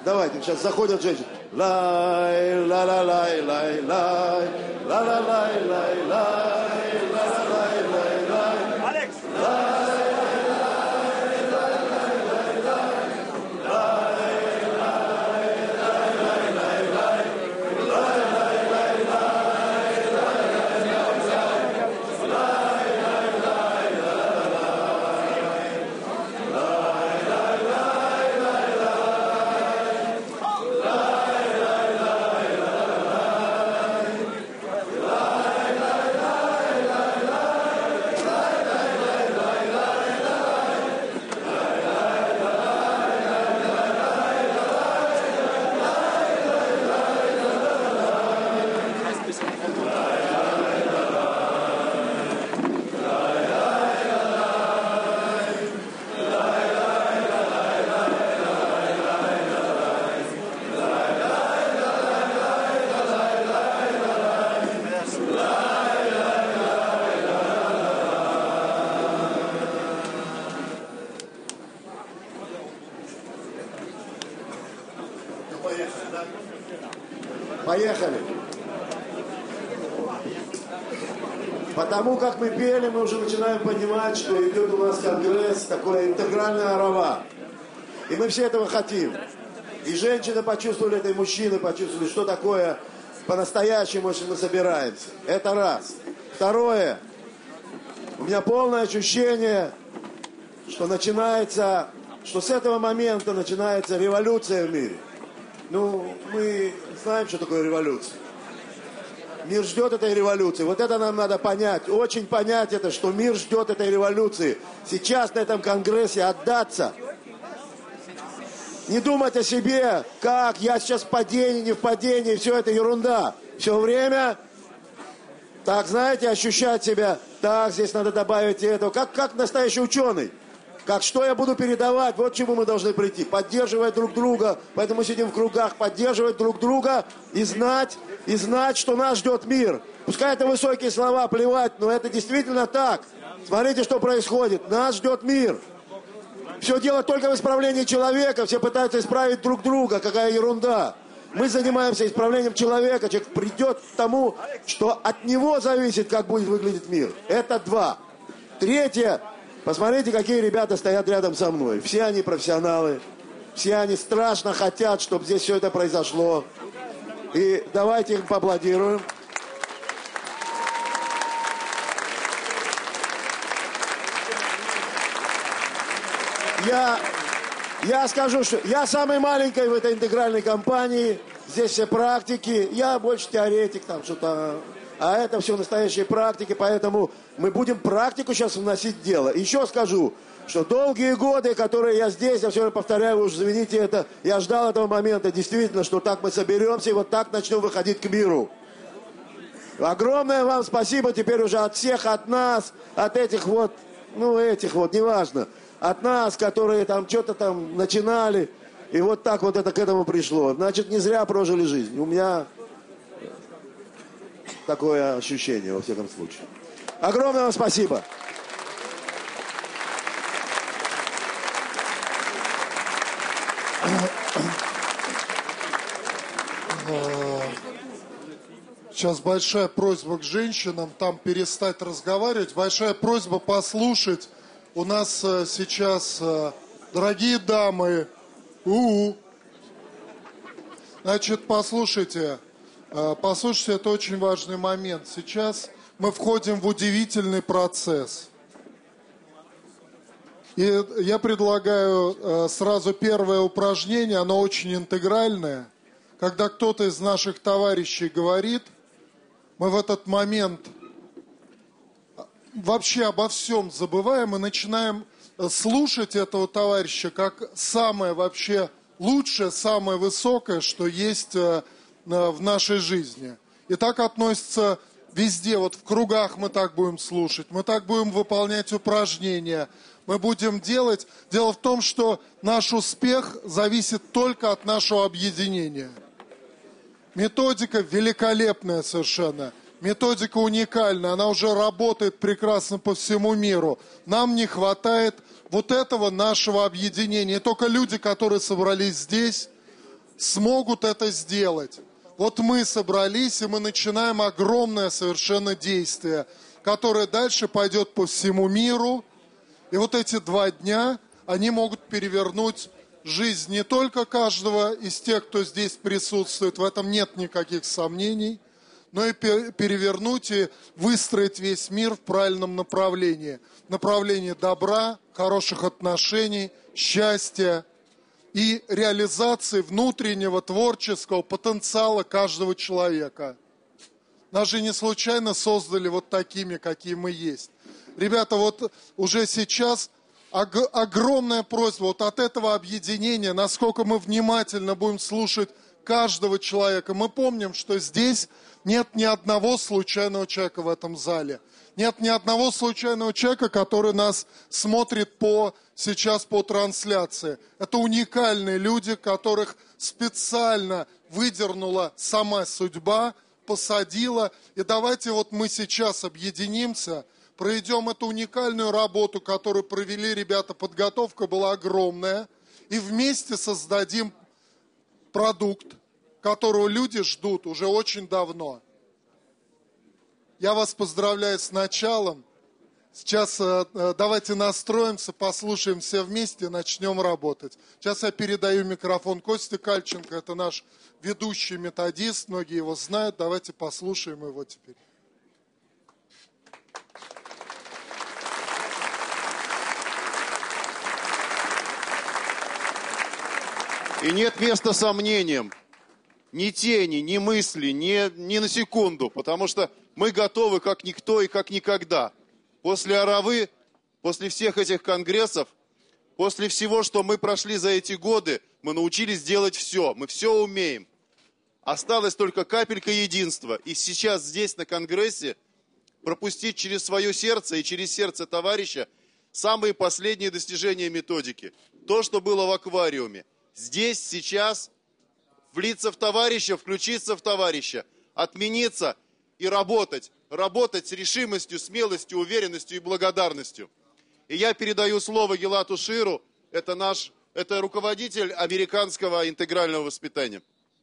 Давайте, сейчас заходят женщины. Лай, ла-ла-лай, лай, лай, ла-ла-лай, лай, лай, ла-ла-лай, лай, лай. Алекс! Поехали. Потому как мы пели, мы уже начинаем понимать, что идет у нас конгресс, такое интегральная орава. И мы все этого хотим. И женщины почувствовали это, и мужчины почувствовали, что такое по-настоящему, если мы собираемся. Это раз. Второе. У меня полное ощущение, что начинается, что с этого момента начинается революция в мире. Ну, мы знаем, что такое революция. Мир ждет этой революции. Вот это нам надо понять. Очень понять это, что мир ждет этой революции. Сейчас на этом конгрессе отдаться. Не думать о себе, как я сейчас в падении, не в падении. Все это ерунда. Все время, так, знаете, ощущать себя. Так, здесь надо добавить этого. Как настоящий ученый. Как что я буду передавать, вот к чему мы должны прийти. Поддерживать друг друга, поэтому мы сидим в кругах, поддерживать друг друга и знать, что нас ждет мир. Пускай это высокие слова, плевать, но это действительно так. Смотрите, что происходит. Нас ждет мир. Все дело только в исправлении человека, все пытаются исправить друг друга, какая ерунда. Мы занимаемся исправлением человека, человек придет к тому, что от него зависит, как будет выглядеть мир. Это два. Третье. Посмотрите, какие ребята стоят рядом со мной. Все они профессионалы. Все они страшно хотят, чтобы здесь все это произошло. И давайте им поаплодируем. Я скажу, что я самый маленький в этой интегральной компании. Здесь все практики. Я больше теоретик, там что-то... А это все настоящие практики, поэтому мы будем практику сейчас вносить в дело. Еще скажу, что долгие годы, которые я здесь, я все время повторяю, вы уж извините это, я ждал этого момента, действительно, что так мы соберемся и вот так начнем выходить к миру. Огромное вам спасибо теперь уже от всех, от нас, от этих вот, неважно, от нас, которые там что-то там начинали, и вот так вот это к этому пришло. Значит, не зря прожили жизнь. У меня... такое ощущение, во всяком случае. Огромное вам спасибо. Сейчас большая просьба к женщинам там перестать разговаривать. Большая просьба послушать. У нас сейчас, дорогие дамы, значит, послушайте. Послушайте, это очень важный момент. Сейчас мы входим в удивительный процесс. И я предлагаю сразу первое упражнение, оно очень интегральное. Когда кто-то из наших товарищей говорит, мы в этот момент вообще обо всем забываем и начинаем слушать этого товарища как самое вообще лучшее, самое высокое, что есть в нашей жизни. И так относится везде, вот в кругах мы так будем слушать, мы так будем выполнять упражнения, мы будем делать. Дело в том, что наш успех зависит только от нашего объединения. Методика великолепная совершенно, методика уникальная, она уже работает прекрасно по всему миру. Нам не хватает вот этого нашего объединения. И только люди, которые собрались здесь, смогут это сделать. Вот мы собрались, и мы начинаем огромное совершенно действие, которое дальше пойдет по всему миру. И вот эти 2 дня, они могут перевернуть жизнь не только каждого из тех, кто здесь присутствует, в этом нет никаких сомнений, но и перевернуть и выстроить весь мир в правильном направлении. Направлении добра, хороших отношений, счастья и реализации внутреннего творческого потенциала каждого человека. Нас же не случайно создали вот такими, какие мы есть. Ребята, вот уже сейчас огромная просьба вот от этого объединения, насколько мы внимательно будем слушать каждого человека. Мы помним, что здесь нет ни одного случайного человека в этом зале. Нет ни одного случайного человека, который нас смотрит сейчас по трансляции. Это уникальные люди, которых специально выдернула сама судьба, посадила. И давайте вот мы сейчас объединимся, проведем эту уникальную работу, которую провели ребята. Подготовка была огромная. И вместе создадим продукт, которого люди ждут уже очень давно. Я вас поздравляю с началом. Сейчас давайте настроимся, послушаем все вместе, начнем работать. Сейчас я передаю микрофон Косте Кальченко. Это наш ведущий методист, многие его знают. Давайте послушаем его теперь. И нет места сомнениям, ни тени, ни мысли, ни на секунду, потому что мы готовы как никто и как никогда. После Аравы, после всех этих конгрессов, после всего, что мы прошли за эти годы, мы научились делать все, мы все умеем. Осталась только капелька единства. И сейчас здесь, на конгрессе, пропустить через свое сердце и через сердце товарища самые последние достижения методики. То, что было в аквариуме. Здесь, сейчас, влиться в товарища, включиться в товарища, отмениться и работать. Работать с решимостью, смелостью, уверенностью и благодарностью. И я передаю слово Гилату Ширу, это руководитель американского интегрального воспитания.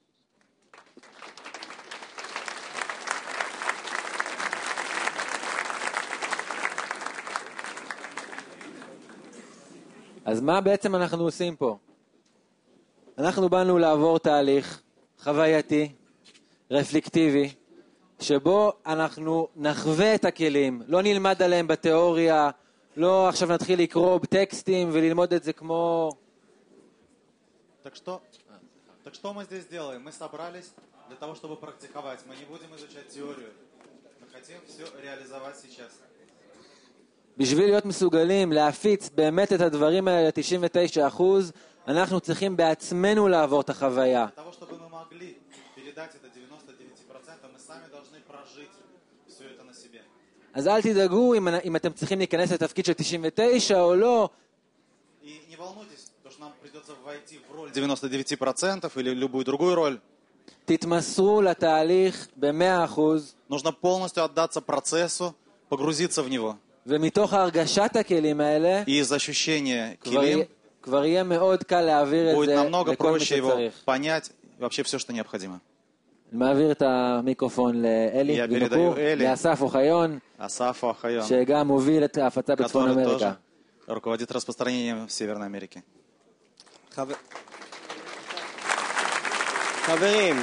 אז מה בעצם אנחנו עושים פה? אנחנו באנו לעבור תהליך חווייתי, רפלקטיבי, שבו אנחנו נחווה את הכלים, לא נלמד עליהם בתיאוריה, לא עכשיו נתחיל לקרוא טקסטים וללמוד את זה כמו... Так что мы здесь делаем? Мы собрались для того, чтобы практиковать. Мы не будем изучать теорию. Мы хотим все реализовать сейчас. בשביל להיות מסוגלים להפיץ באמת את הדברים האלה ל-99%, אנחנו צריכים בעצמנו לעבור את החוויה. Для того, чтобы мы могли передать это 99%, мы сами должны прожить все это на себе. אז אל תדאגו אם אתם צריכים להיכנס לתפקיד של 99 או לא. И не волнуйтесь, то, что нам придется войти в роль 99% или любую другую роль. תתמסרו לתהליך ב-100%. Нужно полностью отдаться процессу, погрузиться в него. ומתוך הרגשת הכלים האלה, И из ощущения килим כבר יהיה מאוד קל להעביר את будет זה намного לכל מי проще его שצריך. понять, вообще все, что необходимо. מעביר את המיקרופון לאלי Я גינוקור, передаю Эли. לאסף אוחיון, Асафу Ахайон, שגם מוביל את ההפצה בצפון который אמריקה. тоже руководит распространением в Северной Америке. חברים,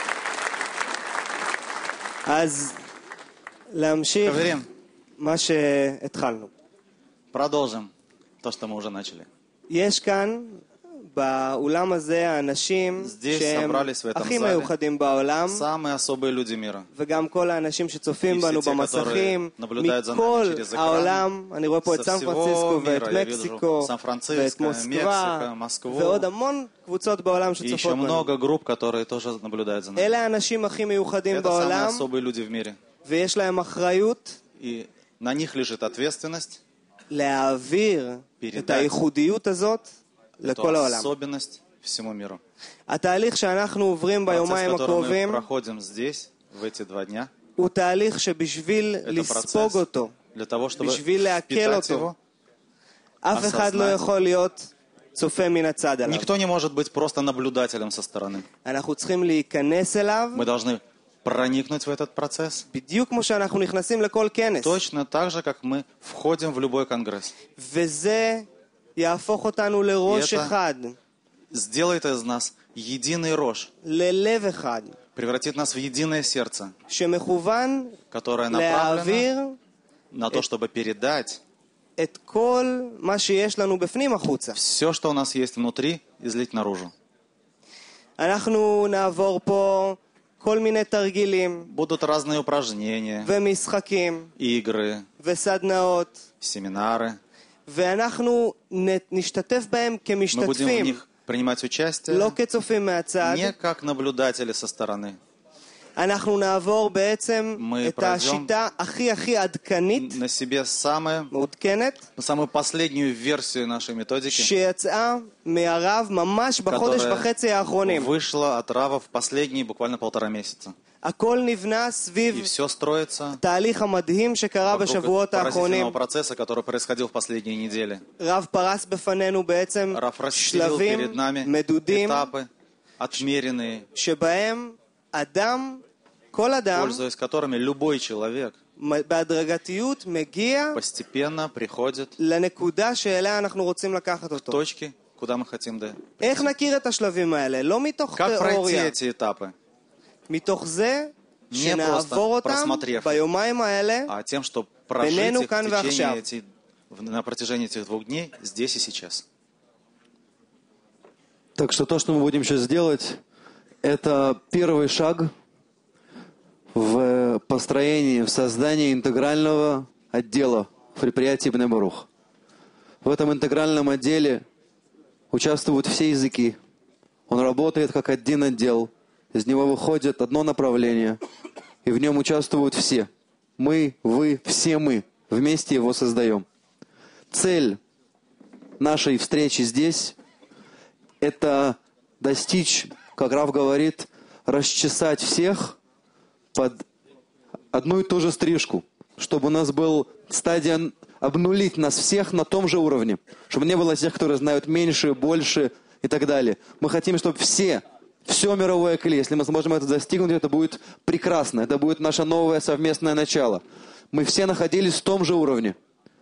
אז להמשיך Хаверим, מה שהתחלנו. продолжим то, что мы уже начали. יש כאן באולם הזה האנשים Здесь שהם собрались в этом הכי зале מיוחדים בעולם, самые особые люди мира. וגם כל האנשים שצופים И בנו все те, במסכים, которые naблюдают за nami מכל через экран, העולם, אני רואה פה את со סן всего פרנסיסקו ואת мира. Я מקסיקו вижу Сан-Франциско, ואת מוסקבה, Мексика, Москву. ועוד המון קבוצות בעולם И еще שצופות בנו. много групп, которые тоже наблюдают за нами. אלה האנשים הכי מיוחדים Это самые בעולם, особые люди в мире. ויש להם אחריות И на них лежит ответственность, להעביר את הייחודיות הזאת эту לכל העולם. особенность всему миру. התהליך שאנחנו עוברים Процесс, ביומיים который мы הקרובים, проходим здесь, в эти 2 дня, הוא תהליך שבשביל это לספוג процесс אותו, для того, чтобы בשביל לעכל впитать אותו, его, אף אחד לא осознать. יכול להיות צופה מן הצד עליו. Никто не может быть просто наблюдателем со стороны. אנחנו צריכים להיכנס אליו, Мы должны проникнуть в этот процесс בדיוק כמו שאנחנו נכנסים לכל כנס. точно так же, как мы входим в любой конгресс. וזה יהפוך אותנו לראש Это- אחד, Сделает из нас единый рожь, ללב אחד, превратит нас в единое сердце, שמכוון которое направлено להעביר на то, чтобы передать את כל מה שיש לנו בפנים החוצה. все, что у нас есть внутри, излить наружу. אנחנו נעבור פה כל מיני תרגילים Будут разные упражнения, ומשחקים игры, וסדנאות, семинары. ואנחנו נשתתף בהם Мы будем в כמשתתפים, них принимать участие לא כצופים מהצד. не как наблюдатели со стороны. אנחנו נעבור בעצם Мы את пройдем השיטה הכי עדכנית, На себе מעודכנת, самую последнюю версию нашей методики, שיצאה מהרב ממש בחודש которая וחצי האחרונים. вышла от Рава в последние буквально 1,5 месяца. הכל נבנה И סביב все строится התהליך המדהים שקרה вокруг בשבועות האחרונים. поразительного процесса, который происходил в последние недели. רב פרס בפנינו בעצם Рав расстелил שלבים перед нами מדודים этапы, отмеренные, שבהם אדם, כל אדם, пользуясь которыми любой человек בהדרגתיות מגיע постепенно приходит לנקודה שאליה אנחנו רוצים לקחת к אותו. точке, куда мы хотим дойти. איך נכיר את השלבים האלה? לא מתוך Как пройти תיאוריה, эти этапы? מתוך זה Не שנעבור просто אותם просмотрев, ביומיים האלה, а тем, что прожить בינינו их כאן ועכשיו. на протяжении этих 2 дней, здесь и сейчас. Так что то, что мы будем сейчас делать, это первый шаг в построении, в создании интегрального отдела в предприятии Бней Барух. В этом интегральном отделе участвуют все языки. Он работает как один отдел. Из него выходит одно направление. И в нем участвуют все. Мы, вы, все мы. Вместе его создаем. Цель нашей встречи здесь – это достичь, как Рав говорит, расчесать всех под одну и ту же стрижку, чтобы у нас был стадия обнулить нас всех на том же уровне, чтобы не было тех, которые знают меньше, больше и так далее. Мы хотим, чтобы все мировое клей, если мы сможем это достигнуть, это будет прекрасно, это будет наше новое совместное начало. Мы все находились в том же уровне.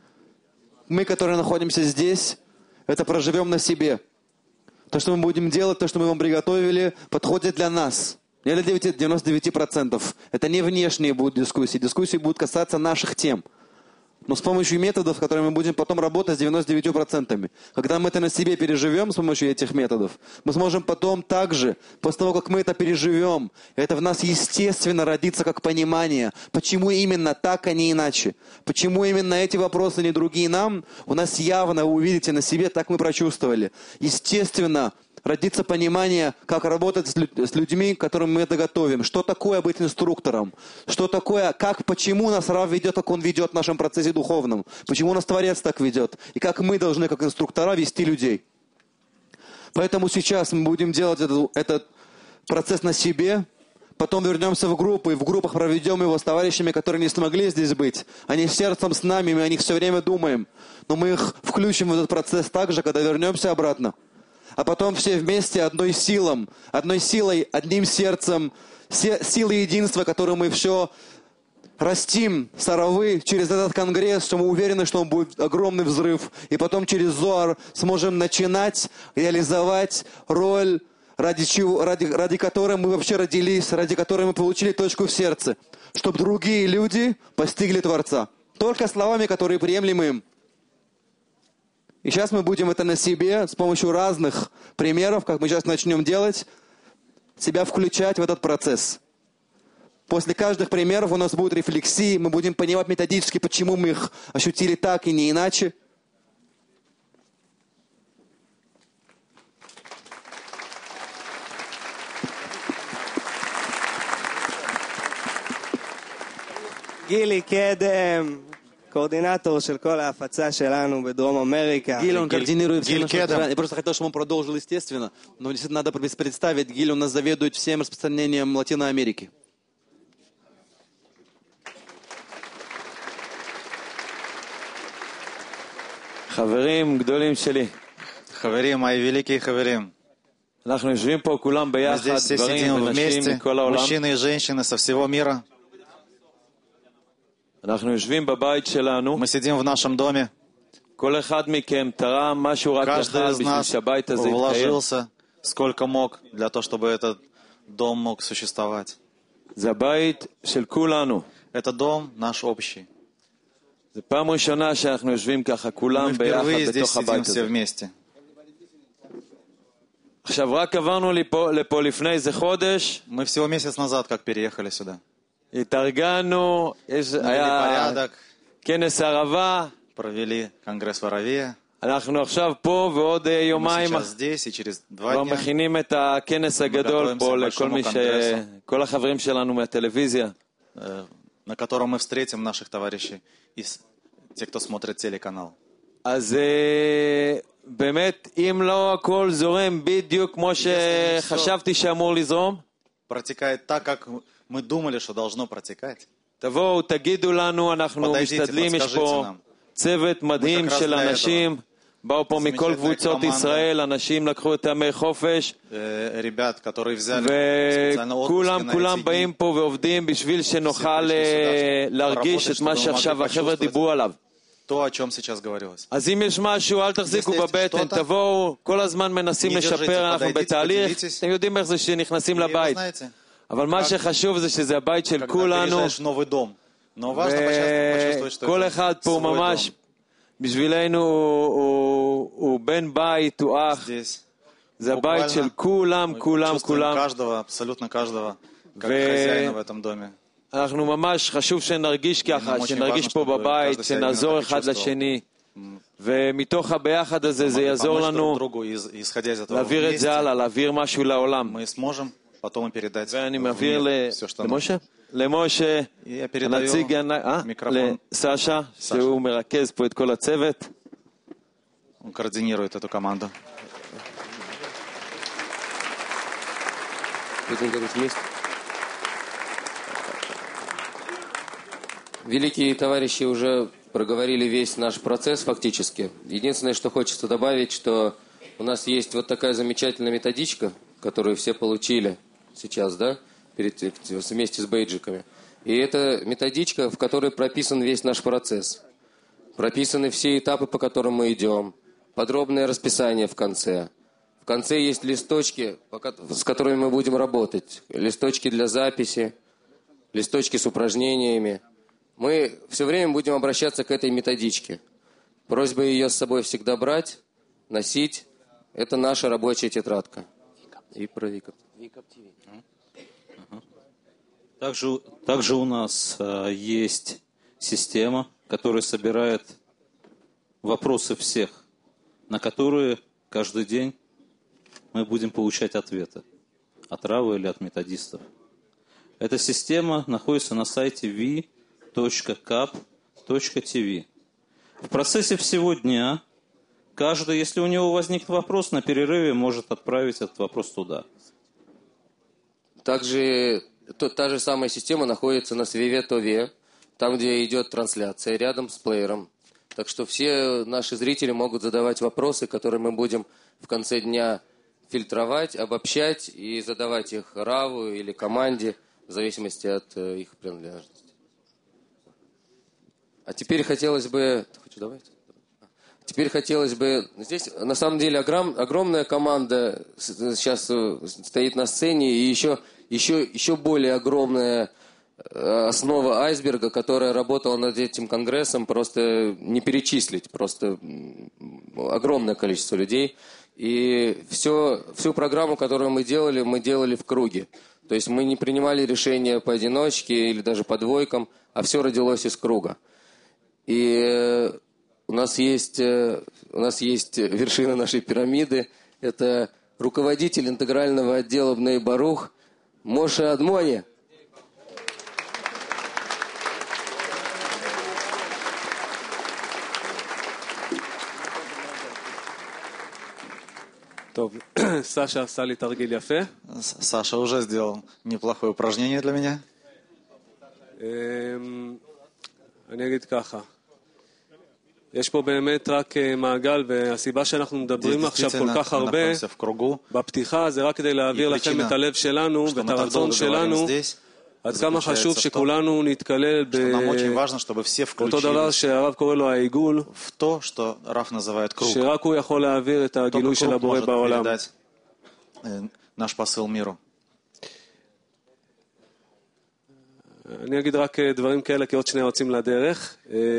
Мы, которые находимся здесь, это проживем на себе. То, что мы будем делать, то, что мы вам приготовили, подходит для нас. Не для 99%. Это не внешние будут дискуссии. Дискуссии будут касаться наших тем. Но с помощью методов, которыми мы будем потом работать с 99%. Когда мы это на себе переживем с помощью этих методов, мы сможем потом также, после того, как мы это переживем, это в нас естественно родится как понимание, почему именно так, а не иначе. Почему именно эти вопросы, а не другие нам, у нас явно, вы увидите на себе, так мы прочувствовали. Естественно, родится понимание, как работать с людьми, которым мы это готовим. Что такое быть инструктором? Что такое, почему нас Рав ведет, как он ведет в нашем процессе духовном? Почему нас Творец так ведет? И как мы должны, как инструктора, вести людей? Поэтому сейчас мы будем делать этот процесс на себе, потом вернемся в группы, и в группах проведем его с товарищами, которые не смогли здесь быть. Они сердцем с нами, мы о них все время думаем. Но мы их включим в этот процесс также, когда вернемся обратно. А потом все вместе одной силой, одним сердцем, силой единства, которую мы все растим с Аравы через этот конгресс, что мы уверены, что он будет огромный взрыв. И потом через Зоар сможем начинать реализовать роль, ради которой мы вообще родились, ради которой мы получили точку в сердце. Чтобы другие люди постигли Творца. Только словами, которые приемлемы им. И сейчас мы будем это на себе с помощью разных примеров, как мы сейчас начнем делать, себя включать в этот процесс. После каждых примеров у нас будут рефлексии, мы будем понимать методически, почему мы их ощутили так и не иначе. גילי קדם, координатор של כל ההפצה שלנו בדרום אמריקה. Гиль, он координирует все наши страны. Я просто хотел, чтобы он продолжил естественно, но действительно надо представить, Гиль у нас заведует всем распространением Латинской Америки. חברים גדולים שלי. Хаверим, мои великие хаверим. אנחנו יושבים פה כולם Мы ביחד, здесь все גברים сидим ונשים вместе, מכל העולם. мужчины и женщины со всего мира. אנחנו יושבים בבית שלנו. Мы сидим в нашем доме. כל אחד מכם תרם משהו רק Каждый אחד из בשביל нас שהבית הזה יתקיים. вложился сколько мог для того, чтобы этот дом мог существовать. זה הבית של כולנו. Это дом наш общий. זו פעם ראשונה שאנחנו יושבים ככה, Мы כולם ביחד впервые здесь בתוך сидим הבית все הזה. вместе. עכשיו, רק עברנו לפה לפני איזה חודש, Мы всего месяц назад как переехали сюда. התארגנו, Навели היה порядок, כנס ערבה, провели конгресс в Араве. אנחנו עכשיו פה ועוד Мы יומיים сейчас здесь, и через 2 כבר дня מכינים את הכנס הגדול פה לכל מי כל החברים שלנו מהטלוויזיה. на котором мы встретим наших товарищей и те, кто смотрит телеканал. אז באמת, אם לא הכל זורם בדיוק כמו שחשבתי שאמור לזרום, Протекает так, как мы думали, что должно протекать. תבואו, תגידו לנו, אנחנו משתדלים, יש פה צוות מדהים של אנשים, באו פה מכל קבוצות ישראל, אנשים לקחו את ימי חופש, ребят, которые взяли специально отпуск на эти כולם дни. באים פה ועובדים בשביל שנוכל להרגיש את מה שעכשיו החבר'ה דיברו עליו. То, о чем сейчас говорилось. אז אם יש משהו, אל תחזיקו בבטן, תבואו, כל הזמן מנסים לשפר, אנחנו בתהליך, אתם יודעים איך זה שנכנסים И вы לבית. знаете, אבל מה שחשוב זה שזה הבית של когда כולנו, переезжаешь в новый дом, но важно почувствовать, что וכל это אחד פה свой ממש, дом. בשבילנו הוא בן בית, הוא אח, Здесь זה הבית של כולם, мы כולם, чувствуем כולם. каждого, абсолютно каждого, как хозяина в этом доме. אנחנו ממש חשוב שנרגיש ככה, מאוד שנרגיש важно, פה чтобы בבית, каждый себя שנעזור именно так и אחד чувствовал. לשני, ומתוך הביחד הזה זה Помочь יעזור друг לנו другу, исходя из этого להעביר את вместе, זה הלאה, להעביר משהו לעולם. мы сможем потом и передать ואני в מעביר мир все, что нужно. למשה, Я передаю הנציג, микрофон לסשה, שהוא מרכז פה את כל הצוות. Он координирует эту команду. Великие товарищи уже проговорили весь наш процесс фактически. Единственное, что хочется добавить, что у нас есть вот такая замечательная методичка, которую все получили сейчас, да, вместе с бейджиками. И это методичка, в которой прописан весь наш процесс. Прописаны все этапы, по которым мы идем. Подробное расписание в конце. В конце есть листочки, с которыми мы будем работать. Листочки для записи, листочки с упражнениями. Мы все время будем обращаться к этой методичке. Просьба ее с собой всегда брать, носить. Это наша рабочая тетрадка. И про Викап. Также у нас есть система, которая собирает вопросы всех, на которые каждый день мы будем получать ответы от Равы или от методистов. Эта система находится на сайте v.cap.tv. В процессе всего дня каждый, если у него возникнет вопрос, на перерыве может отправить этот вопрос туда. Также та же самая система находится на Свиве.тв, там, где идет трансляция, рядом с плеером. Так что все наши зрители могут задавать вопросы, которые мы будем в конце дня фильтровать, обобщать и задавать их Раву или команде, в зависимости от их принадлежности. А теперь хотелось бы... Здесь на самом деле огромная команда сейчас стоит на сцене, и еще более огромная основа айсберга, которая работала над этим конгрессом, просто не перечислить, просто огромное количество людей. И всю программу, которую мы делали в круге. То есть мы не принимали решения поодиночке или даже по двойкам, а все родилось из круга. И у нас есть вершина нашей пирамиды. Это руководитель интегрального отдела Бней Барух Моше Адмони. Саша עשה לי תרגיל יפה. Саша уже сделал неплохое упражнение для меня. אני אגיד ככה. יש פה באמת רק מעגל, והסיבה שאנחנו מדברים עכשיו כל כך הרבה בפתיחה זה רק כדי להעביר לכם את הלב שלנו ואת הרצון שלנו עד כמה חשוב שכולנו נתקלל באותו דבר שהרב קורא לו העיגול, שרק הוא יכול להעביר את הגילוי של הבורא בעולם. אני אגיד רק דברים כאלה כי עוד שנייה יוצאים לדרך.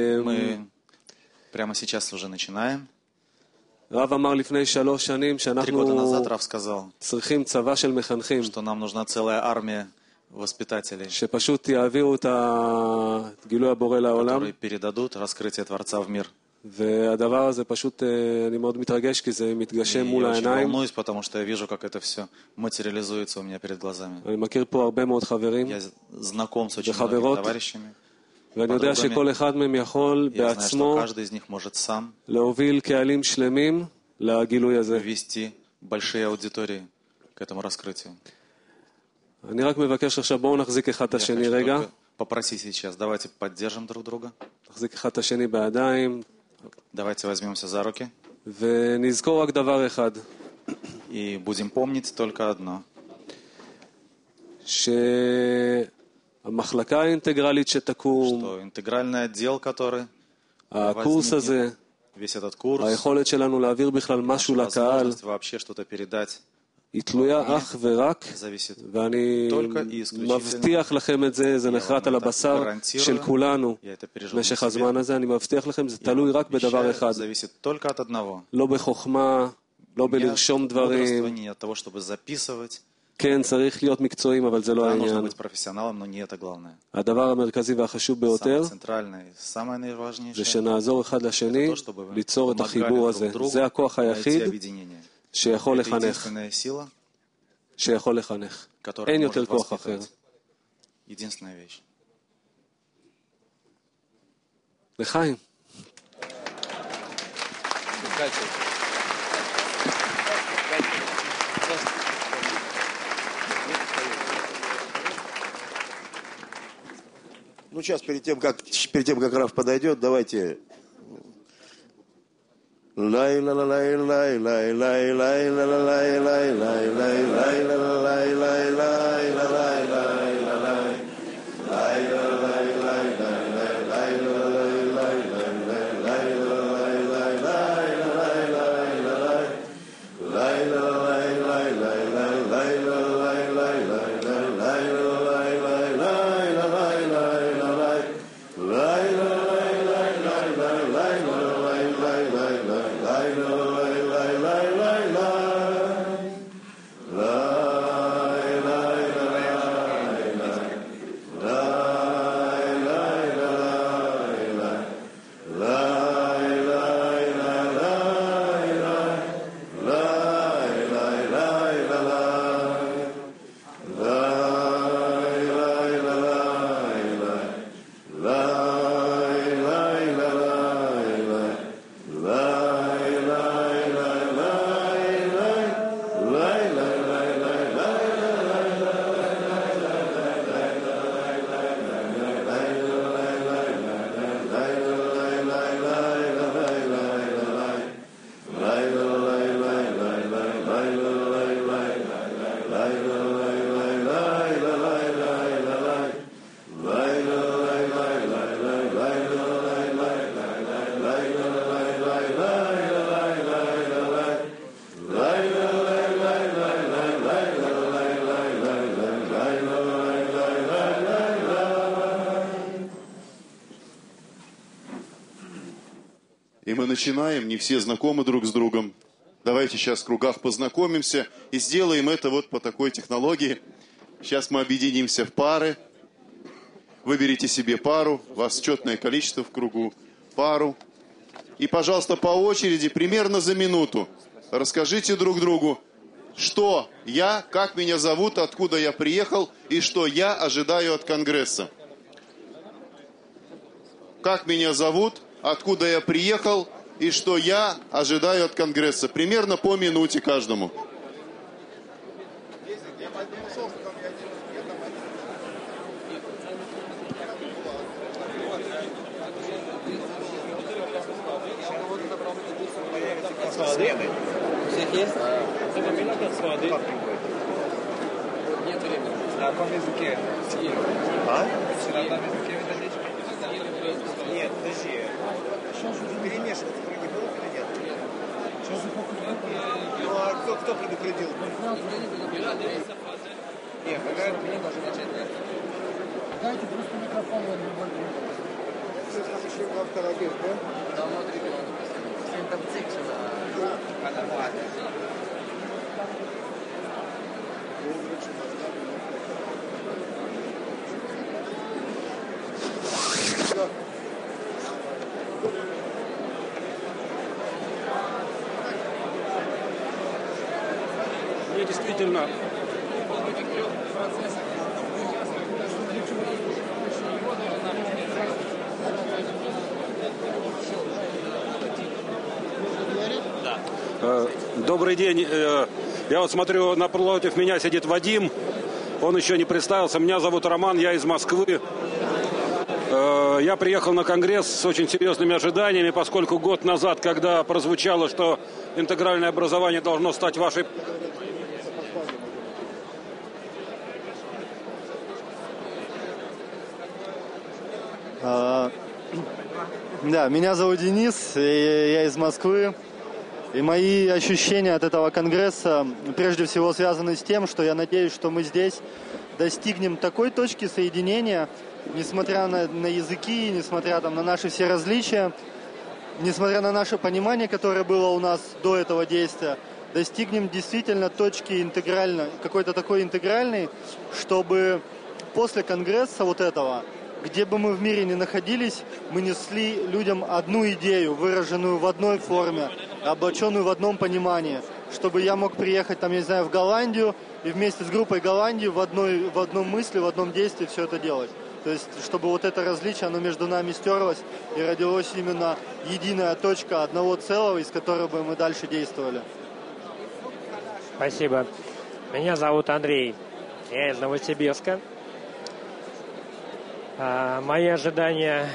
Прямо сейчас уже начинаем. רב אמר לפני 3 שנים שאנחנו צריכים צבא של מחנכים, что нам нужна целая армия воспитателей, שפשוט יעבירו את גילוי הבורא לעולם. которые передадут раскрытие Творца в мир. והדבר הזה פשוט, אני מאוד מתרגש כי זה מתגשם מול העיניים. Я очень волнуюсь, потому что я вижу, как это все материализуется у меня перед глазами. אני מכיר פה הרבה מאוד חברים Я знаком с очень многими товарищами. ואני יודע שכל אחד מהם יכול בעצמו להוביל קהלים שלמים לגילוי הזה. אני רק מבקש עכשיו, בואו נחזיק אחד את השני רגע. נחזיק אחד את השני בידיים. ונזכור רק דבר אחד. המחלקה האינטגרלית שתקום, הקורס הזה, היכולת שלנו להעביר בכלל משהו לקהל, היא תלויה אך ורק, ואני מבטיח לכם את זה, זה נחרט על הבשר של כולנו במשך הזמן הזה, אני מבטיח לכם, זה תלוי רק בדבר אחד, לא בחוכמה, לא בלרשום דברים, כן, צריך להיות מקצועיים, אבל זה לא העניין. הדבר המרכזי והחשוב ביותר זה שנעזור אחד לשני ליצור את החיבור הזה. זה הכוח היחיד שיכול לחנך. שיכול לחנך. אין יותר כוח אחר. לחיים. Ну, сейчас, перед тем, как Раф подойдет, давайте... И мы начинаем, не все знакомы друг с другом. Давайте сейчас в кругах познакомимся и сделаем это вот по такой технологии. Сейчас мы объединимся в пары. Выберите себе пару, у вас четное количество в кругу, пару. И, пожалуйста, по очереди, примерно за минуту, расскажите друг другу, что я, как меня зовут, откуда я приехал и что я ожидаю от Конгресса. Как меня зовут, откуда я приехал и что я ожидаю от Конгресса. Примерно по минуте каждому. Смены. Всех есть? Нет времени. На каком языке? А? На одном языке методичка? Нет, подожди. Перемешивать про не было или нет? Ну а кто предупредил? Нет, какая... Дайте просто микрофон в любой группе. Мне действительно добрый день. Я вот смотрю, напротив меня сидит Вадим. Он еще не представился. Меня зовут Роман, я из Москвы. Я приехал на конгресс с очень серьезными ожиданиями, поскольку год назад, когда прозвучало, что интегральное образование должно стать вашей... Да, меня зовут Денис, я из Москвы. И мои ощущения от этого конгресса прежде всего связаны с тем, что я надеюсь, что мы здесь достигнем такой точки соединения, несмотря на языки, несмотря на наши все различия, несмотря на наше понимание, которое было у нас до этого действия, достигнем действительно точки интегральной, какой-то такой интегральной, чтобы после конгресса вот этого, где бы мы в мире ни находились, мы несли людям одну идею, выраженную в одной форме, облаченную в одном понимании, чтобы я мог приехать, там, я не знаю, в Голландию и вместе с группой Голландии в одном мысли, в одном действии все это делать. То есть, чтобы вот это различие, оно между нами стерлось и родилась именно единая точка одного целого, из которой бы мы дальше действовали. Спасибо. Меня зовут Андрей. Я из Новосибирска. Мои ожидания,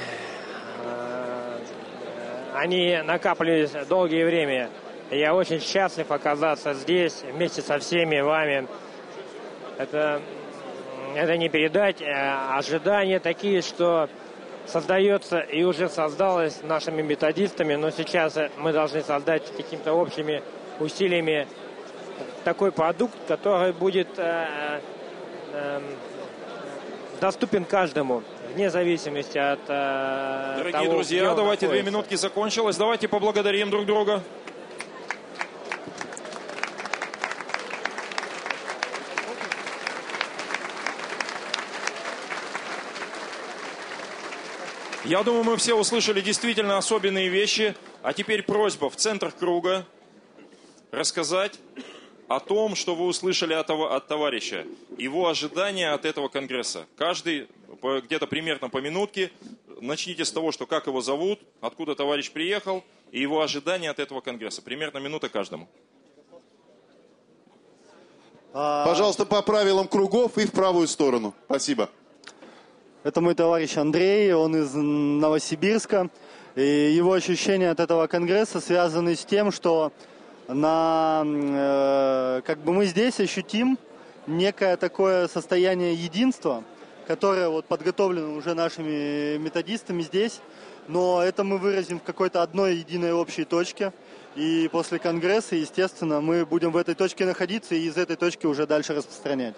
они накапливались долгое время. Я очень счастлив оказаться здесь вместе со всеми вами. Это не передать. Ожидания такие, что создается и уже создалось нашими методистами, но сейчас мы должны создать какими-то общими усилиями такой продукт, который будет доступен каждому, вне зависимости от Дорогие того, друзья, давайте 2 минутки закончилось. Давайте поблагодарим друг друга. Я думаю, мы все услышали действительно особенные вещи. А теперь просьба в центр круга рассказать о том, что вы услышали от товарища, его ожидания от этого конгресса. Каждый где-то примерно по минутке. Начните с того, что как его зовут, откуда товарищ приехал, и его ожидания от этого конгресса. Примерно минута каждому. Пожалуйста, по правилам кругов и в правую сторону. Спасибо. Это мой товарищ Андрей, он из Новосибирска. И его ощущения от этого конгресса связаны с тем, что мы здесь ощутим некое такое состояние единства, которое вот подготовлено уже нашими методистами здесь, но это мы выразим в какой-то одной единой общей точке. И после конгресса, естественно, мы будем в этой точке находиться и из этой точки уже дальше распространять.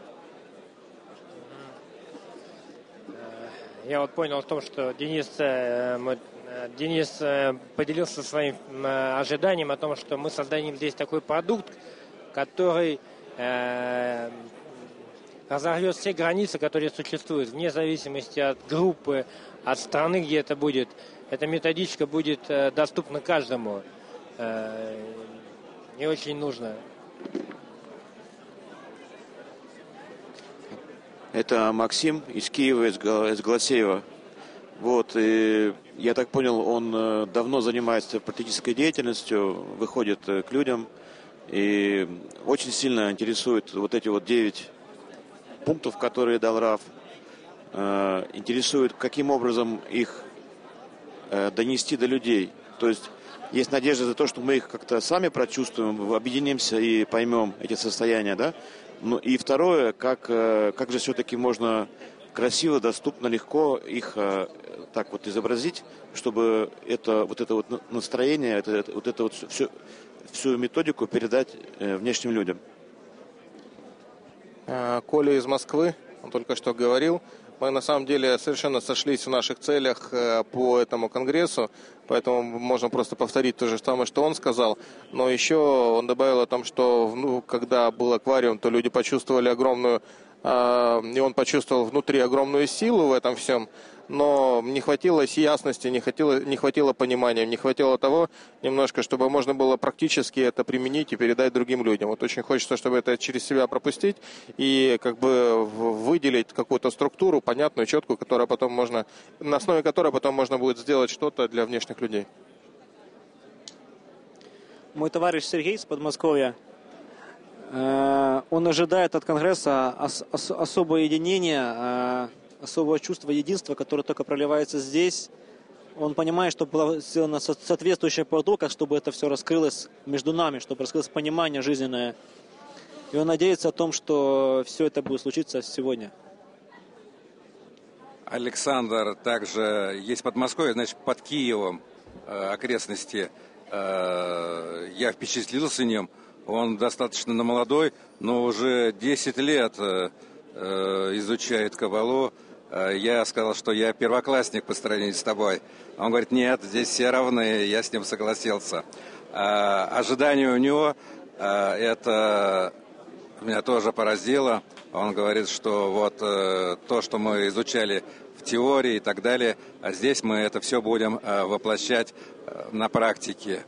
Я вот понял о том, что Денис поделился своим ожиданием о том, что мы создадим здесь такой продукт, который разорвет все границы, которые существуют, вне зависимости от группы, от страны, где это будет. Эта методичка будет доступна каждому. И очень нужно. Это Максим из Киева, из Голосеева. Вот, и я так понял, он давно занимается практической деятельностью, выходит к людям и очень сильно интересует вот эти вот 9 пунктов, которые дал Раф. Интересует, каким образом их донести до людей. То есть есть надежда за то, что мы их как-то сами прочувствуем, объединимся и поймем эти состояния, да. Ну и второе, как же все-таки можно красиво, доступно, легко их так вот изобразить, чтобы это вот настроение, всю методику передать внешним людям. Коля из Москвы, он только что говорил. Мы на самом деле совершенно сошлись в наших целях по этому конгрессу, поэтому можно просто повторить то же самое, что он сказал. Но еще он добавил о том, что когда был аквариум, то люди почувствовали огромную, и он почувствовал внутри огромную силу в этом всем, но не хватило ясности, не хватило понимания, не хватило того немножко, чтобы можно было практически это применить и передать другим людям. Вот очень хочется, чтобы это через себя пропустить и как бы выделить какую-то структуру понятную, четкую, которая потом можно, на основе которой потом можно будет сделать что-то для внешних людей. Мой товарищ Сергей из Подмосковья, он ожидает от Конгресса особого единения, особого чувства единства, которое только проливается здесь. Он понимает, что была сделана соответствующая подготовка, чтобы это все раскрылось между нами, чтобы раскрылось понимание жизненное. И он надеется о том, что все это будет случиться сегодня. Александр также есть в Подмосковье, значит, под Киевом, окрестности. Я впечатлился ним. Он достаточно молодой, но уже 10 лет изучает Каббалу. Я сказал, что я первоклассник по сравнению с тобой. Он говорит, нет, здесь все равны. Я с ним согласился. Ожидание у него, это меня тоже поразило. Он говорит, что вот то, что мы изучали в теории и так далее, а здесь мы это все будем воплощать на практике.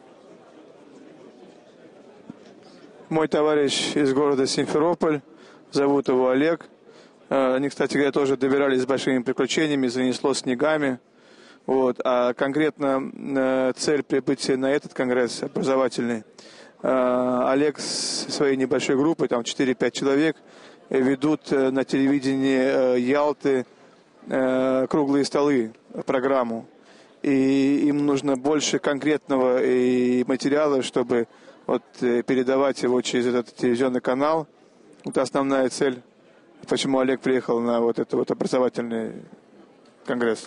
Мой товарищ из города Симферополь, зовут его Олег. Они, кстати говоря, тоже добирались с большими приключениями, занесло снегами. Вот. А конкретно цель прибытия на этот конгресс образовательный. Олег со своей небольшой группой, там 4-5 человек, ведут на телевидении Ялты круглые столы, программу. И им нужно больше конкретного и материала, чтобы передавать его через этот телевизионный канал. Это основная цель, почему Олег приехал на этот образовательный конгресс.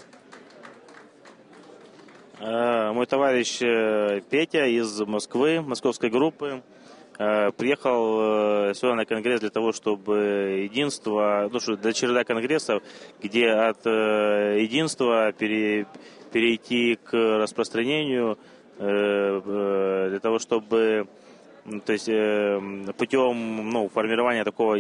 Мой товарищ Петя из Москвы, московской группы, приехал сюда на конгресс для того, чтобы единство, для череда конгрессов, где от единства перейти к распространению, для того, чтобы путем формирования такого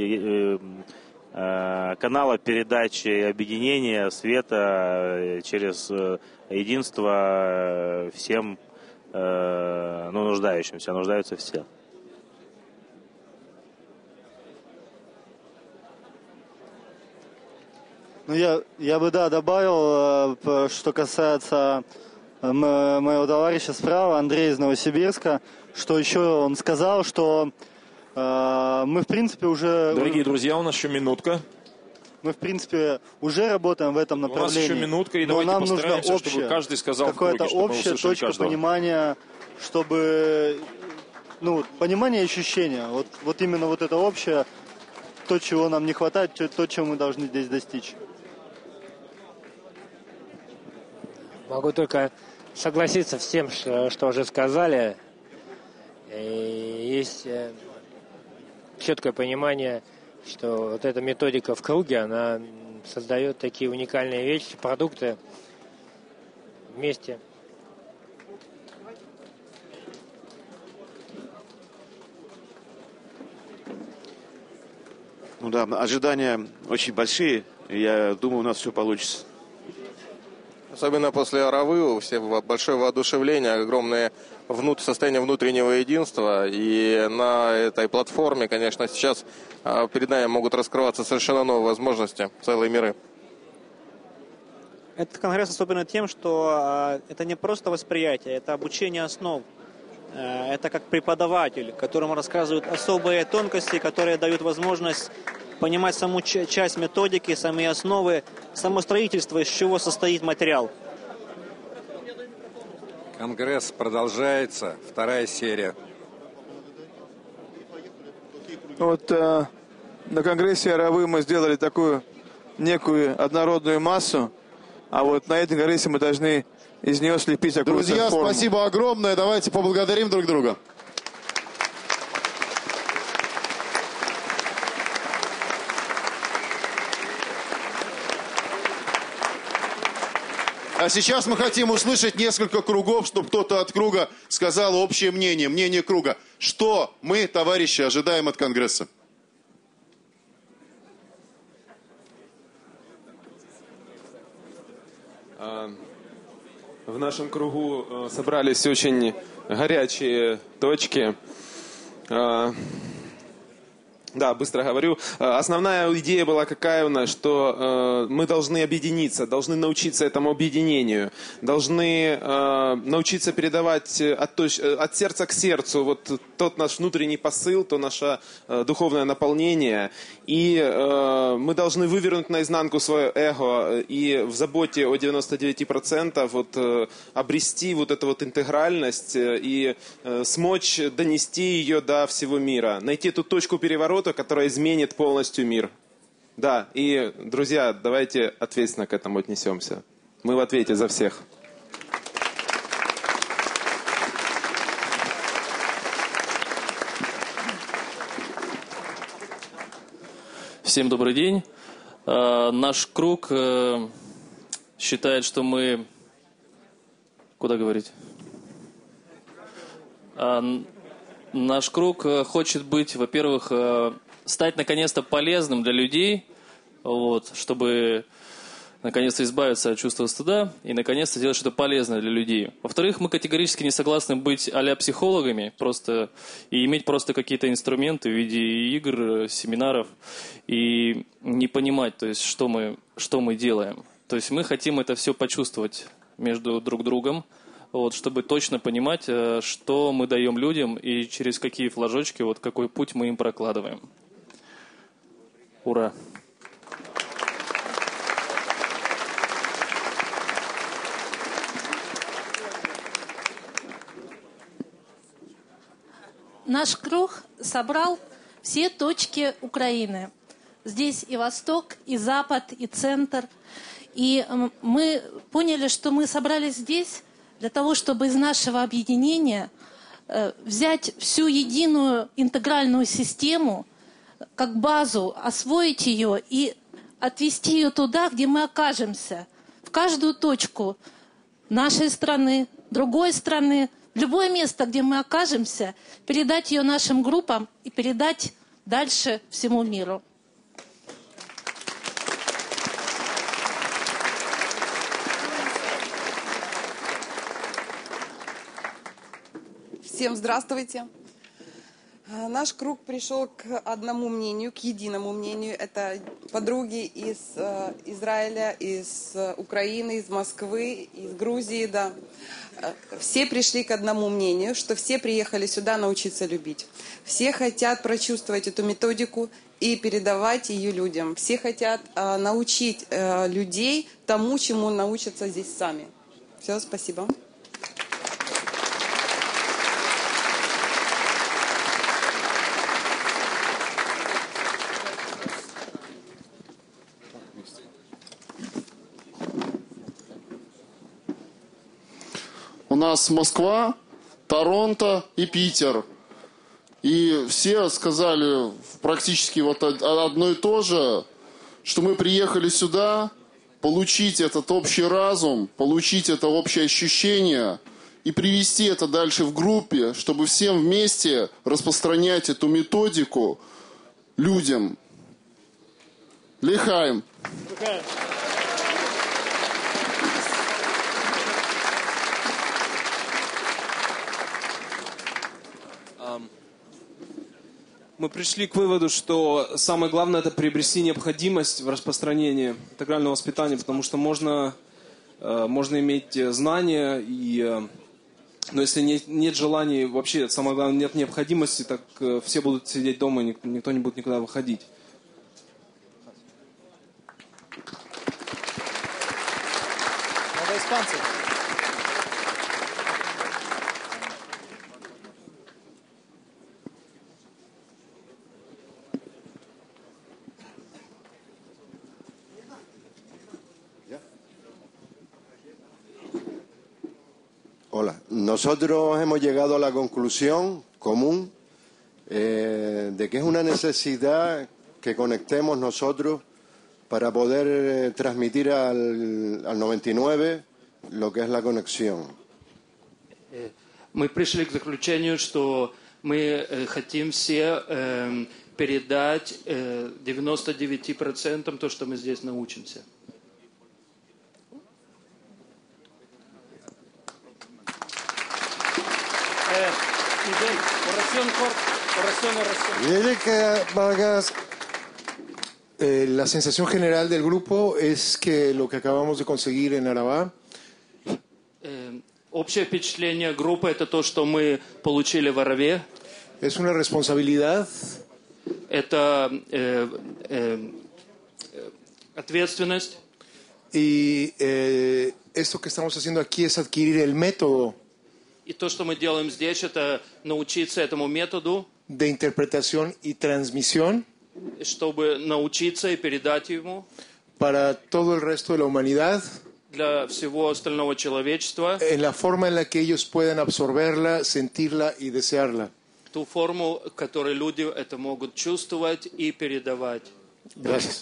канала передачи объединения света через единство всем нуждающимся, нуждаются все. Я бы добавил, что касается моего товарища справа, Андрей из Новосибирска, что еще он сказал, что мы, в принципе, уже... Дорогие друзья, у нас еще минутка. Мы, в принципе, уже работаем в этом направлении. У нас еще минутка, и но давайте нам постараемся, нужно чтобы каждый сказал какая-то общая точка понимания, чтобы... понимание и ощущение. Вот именно это общее, то, чего нам не хватает, то, чего мы должны здесь достичь. Могу только согласиться с тем, что уже сказали. Есть четкое понимание, что эта методика в круге, она создает такие уникальные вещи, продукты вместе. Ожидания очень большие. Я думаю, у нас все получится. Особенно после Аравы у всех большое воодушевление, огромное состояние внутреннего единства. И на этой платформе, конечно, сейчас перед нами могут раскрываться совершенно новые возможности, целые миры. Этот конгресс особенно тем, что это не просто восприятие, это обучение основ. Это как преподаватель, которому рассказывают особые тонкости, которые дают возможность понимать саму часть методики, самые основы, само строительство, из чего состоит материал. Конгресс продолжается, вторая серия. Вот на Конгрессе Аравы мы сделали такую некую однородную массу, а вот на этом Конгрессе мы должны из нее слепить какую-то Друзья, форму. спасибо огромное. Давайте поблагодарим друг друга. А сейчас мы хотим услышать несколько кругов, чтобы кто-то от круга сказал общее мнение, мнение круга. Что мы, товарищи, ожидаем от Конгресса? В нашем кругу собрались очень горячие точки. Да, быстро говорю. Основная идея была какая у нас, что мы должны объединиться, должны научиться этому объединению, должны научиться передавать от сердца к сердцу вот тот наш внутренний посыл, то наше духовное наполнение. И мы должны вывернуть наизнанку свое эго и в заботе о 99% вот, обрести вот эту вот интегральность и смочь донести ее до всего мира, найти эту точку переворота, которая изменит полностью мир. Да, и, друзья, давайте ответственно к этому отнесемся. Мы в ответе за всех. Всем добрый день. Наш круг считает, что мы... Куда говорить? Наш круг хочет быть, во-первых, стать наконец-то полезным для людей, вот, чтобы наконец-то избавиться от чувства стыда и наконец-то сделать что-то полезное для людей. Во-вторых, мы категорически не согласны быть а-ля психологами просто, и иметь просто какие-то инструменты в виде игр, семинаров и не понимать, то есть, что мы делаем. То есть мы хотим это все почувствовать между друг другом, вот, чтобы точно понимать, что мы даем людям и через какие флажочки, вот, какой путь мы им прокладываем. Ура! Наш круг собрал все точки Украины. Здесь и Восток, и Запад, и Центр. И мы поняли, что мы собрались здесь для того, чтобы из нашего объединения взять всю единую интегральную систему как базу, освоить ее и отвести ее туда, где мы окажемся. В каждую точку нашей страны, другой страны, в любое место, где мы окажемся, передать ее нашим группам и передать дальше всему миру. Всем здравствуйте. Наш круг пришел к одному мнению, к единому мнению. Это подруги из Израиля, из Украины, из Москвы, из Грузии, да. Все пришли к одному мнению, что все приехали сюда научиться любить. Все хотят прочувствовать эту методику и передавать ее людям. Все хотят научить людей тому, чему научатся здесь сами. Все, спасибо. У нас Москва, Торонто и Питер. И все сказали практически вот одно и то же, что мы приехали сюда получить этот общий разум, получить это общее ощущение и привести это дальше в группе, чтобы всем вместе распространять эту методику людям. Лихаем! Мы пришли к выводу, что самое главное — это приобрести необходимость в распространении интегрального воспитания, потому что можно иметь знания, но если нет желания, вообще самое главное, нет необходимости, так все будут сидеть дома, и никто не будет никуда выходить. Hola. Nosotros hemos llegado a la conclusión común de que es una necesidad que conectemos nosotros para poder transmitir al 99 lo que es la conexión. Мы пришли к заключению, что мы хотим все передать 99% то, что мы здесь научимся. La sensación general del grupo es que lo que acabamos de conseguir en Arabá Общее впечатление группы – это то, что мы получили в Араве. es una responsabilidad Это ответственность. y esto que estamos haciendo aquí es adquirir el método И то, что мы делаем здесь, это научиться этому методу, de interpretación y transmisión чтобы научиться и передать ему para todo el resto de la humanidad для всего остального человечества en la forma en la que ellos puedan absorberla, sentirla y desearla. ту форму, в которой люди это могут чувствовать и передавать. Gracias.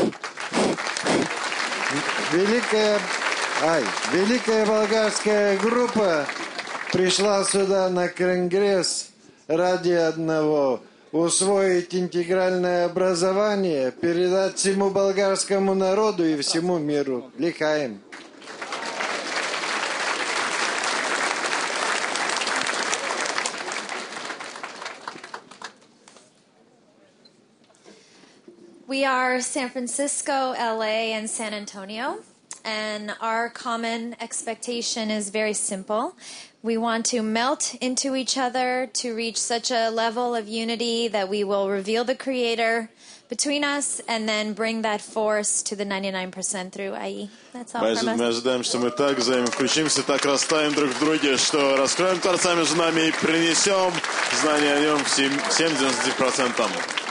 Великая болгарская группа пришла сюда на конгресс ради одного – усвоить интегральное образование, передать всему болгарскому народу и всему миру. Лихаем. We are San Francisco, LA, and San Antonio, and our common expectation is very simple. We want to melt into each other to reach such a level of unity that we will reveal the Creator between us and then bring that force to the 99% through IE. That's all from us. Мы ожидаем, что мы так взаимовключимся, так растаем друг в друге, что раскроем Творца между нами и принесем знания о нем всем 99%.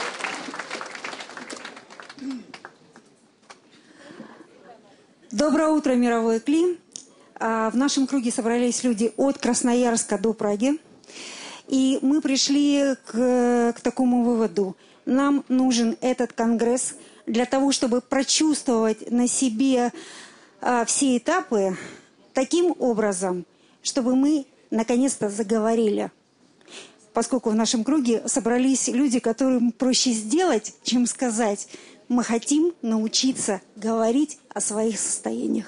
Доброе утро, мировой клин. В нашем круге собрались люди от Красноярска до Праги. И мы пришли к такому выводу. Нам нужен этот конгресс для того, чтобы прочувствовать на себе все этапы таким образом, чтобы мы наконец-то заговорили. Поскольку в нашем круге собрались люди, которым проще сделать, чем сказать. Мы хотим научиться говорить о своих состояниях.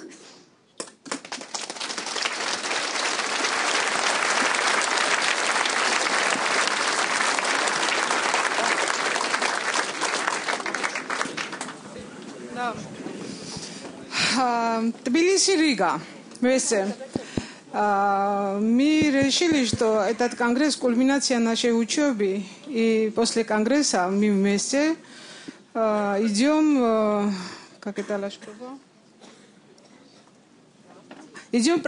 Тбилиси, Рига. Мы решили, что этот конгресс – кульминация нашей учебы. И после конгресса мы вместе идем, как это Лашкова? Идем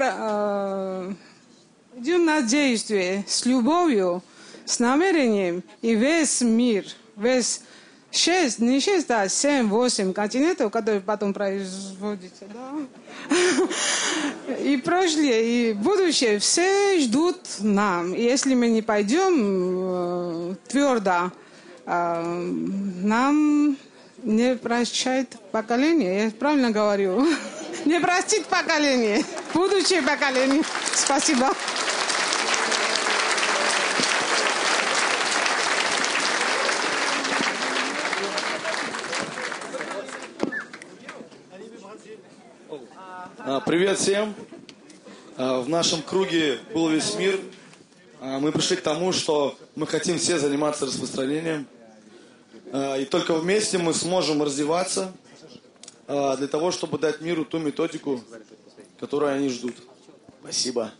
на действие с любовью, с намерением, и весь мир, весь 6, не 6, а 7, 8 континентов, которые потом производятся, да? И прошлое, и будущее, все ждут нам. И если мы не пойдем твердо, нам не прощает поколение. Я правильно говорю? Не простит поколение. Будущее поколение. Спасибо. Привет всем. В нашем круге был весь мир. Мы пришли к тому, что мы хотим все заниматься распространением. И только вместе мы сможем развиваться для того, чтобы дать миру ту методику, которую они ждут. Спасибо.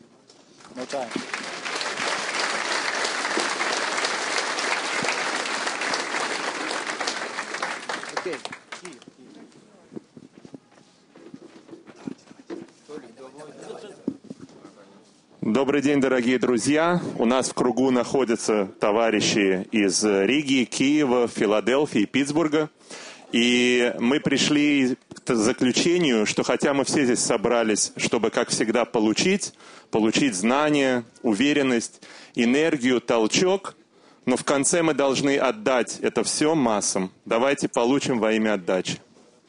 Добрый день, дорогие друзья. У нас в кругу находятся товарищи из Риги, Киева, Филадельфии, Питтсбурга. И мы пришли заключению, что хотя мы все здесь собрались, чтобы, как всегда, получить знания, уверенность, энергию, толчок, но в конце мы должны отдать это все массам. Давайте получим во имя отдачи.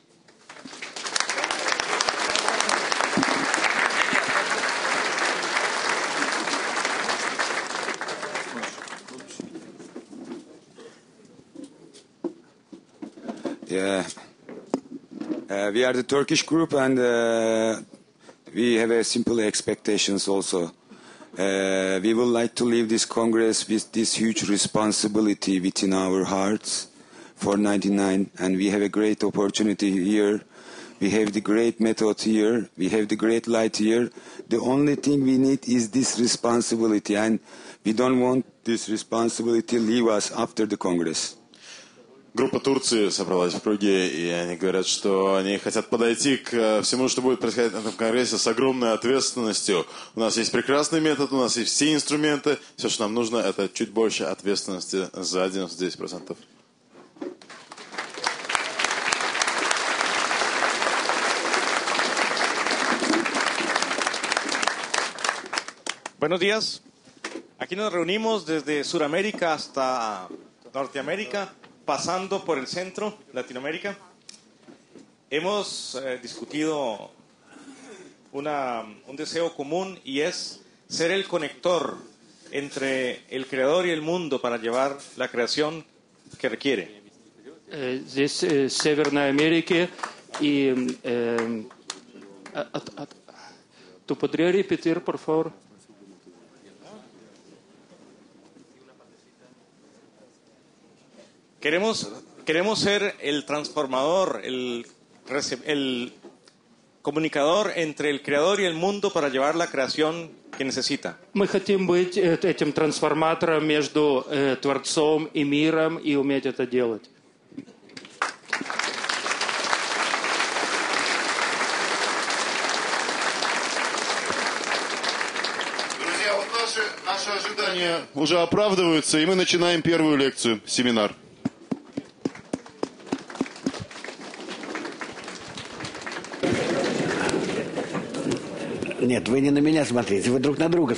Yeah. We are the Turkish group, and we have a simple expectations also. We would like to leave this Congress with this huge responsibility within our hearts for 99, and we have a great opportunity here. We have the great method here. We have the great light here. The only thing we need is this responsibility, and we don't want this responsibility to leave us after the Congress. Группа Турции собралась в круге, и они говорят, что они хотят подойти к всему, что будет происходить на этом конгрессе, с огромной ответственностью. У нас есть прекрасный метод, у нас есть все инструменты. Все, что нам нужно, это чуть больше ответственности за 99%. Buenos días. Aquí nos reunimos desde Sudamérica hasta Norteamérica, pasando por el centro, Latinoamérica. Hemos discutido un deseo común, y es ser el conector entre el Creador y el mundo para llevar la creación que requiere. Здесь Северной Америки, и ¿tú podrías repetir, por favor? Queremos ser el transformador, el comunicador entre el Creador y el mundo para llevar la creación que necesita. Мы хотим быть этим трансформатором между Творцом и миром и уметь это делать. Друзья, вот наши ожидания уже оправдываются, и мы начинаем первую лекцию, семинар. Нет, вы не на меня смотрите, вы друг на друга